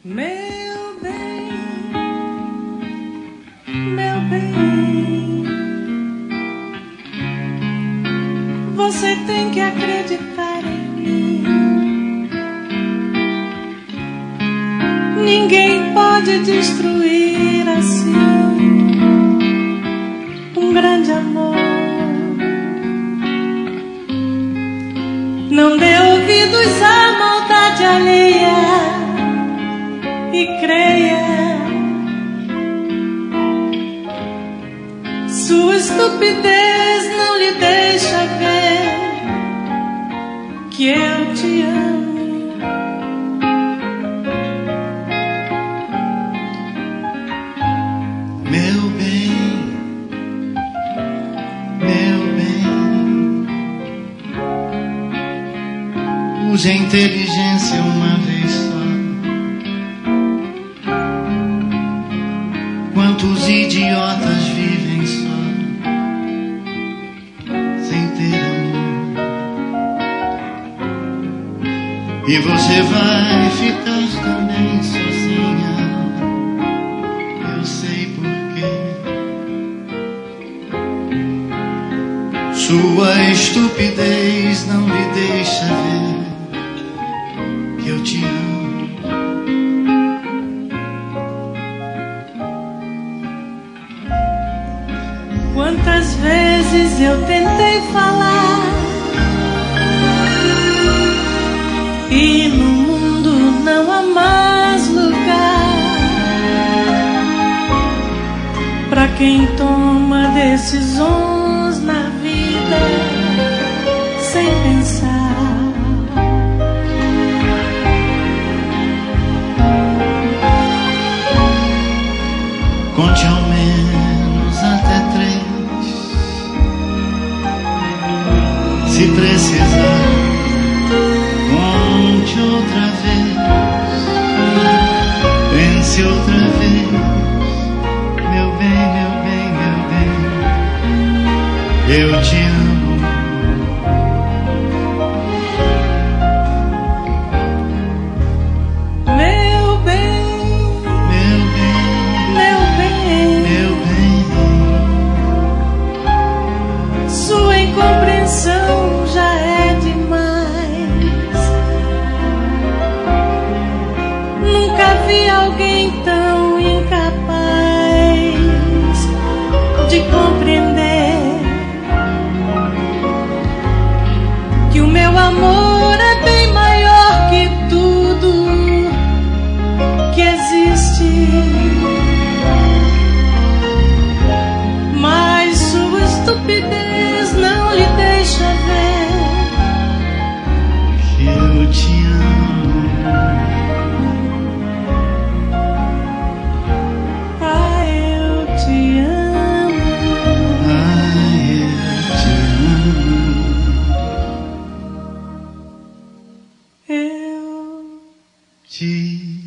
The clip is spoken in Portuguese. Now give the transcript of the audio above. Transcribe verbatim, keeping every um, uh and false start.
Meu bem, meu bem, você tem que acreditar em mim. Ninguém pode destruir assim um grande amor. Não dê ouvidos à maldade alheia e creia, sua estupidez não lhe deixa ver que eu te amo. Meu bem, meu bem, use a inteligência uma vez só. Quantos idiotas vivem só, sem ter amor. E você vai ficar também sozinha, eu sei porquê. Sua estupidez não lhe deixa ver que eu te amo. Quantas vezes eu tentei falar e no mundo não há mais lugar pra quem toma decisões na vida sem pensar. Conte ao menos até três. Se precisar, conte outra vez. Pense outra vez. Meu bem, meu bem, meu bem, eu te amo. Meu bem, Meu bem, meu bem, meu bem, sua incompreensão já é demais. Nunca vi alguém tão incapaz de compreender que o meu amor é bem maior que tudo que existe. Mas sua estupidez não lhe deixa ver que eu te amo. ah, eu te amo. Ai, eu te amo. Eu Te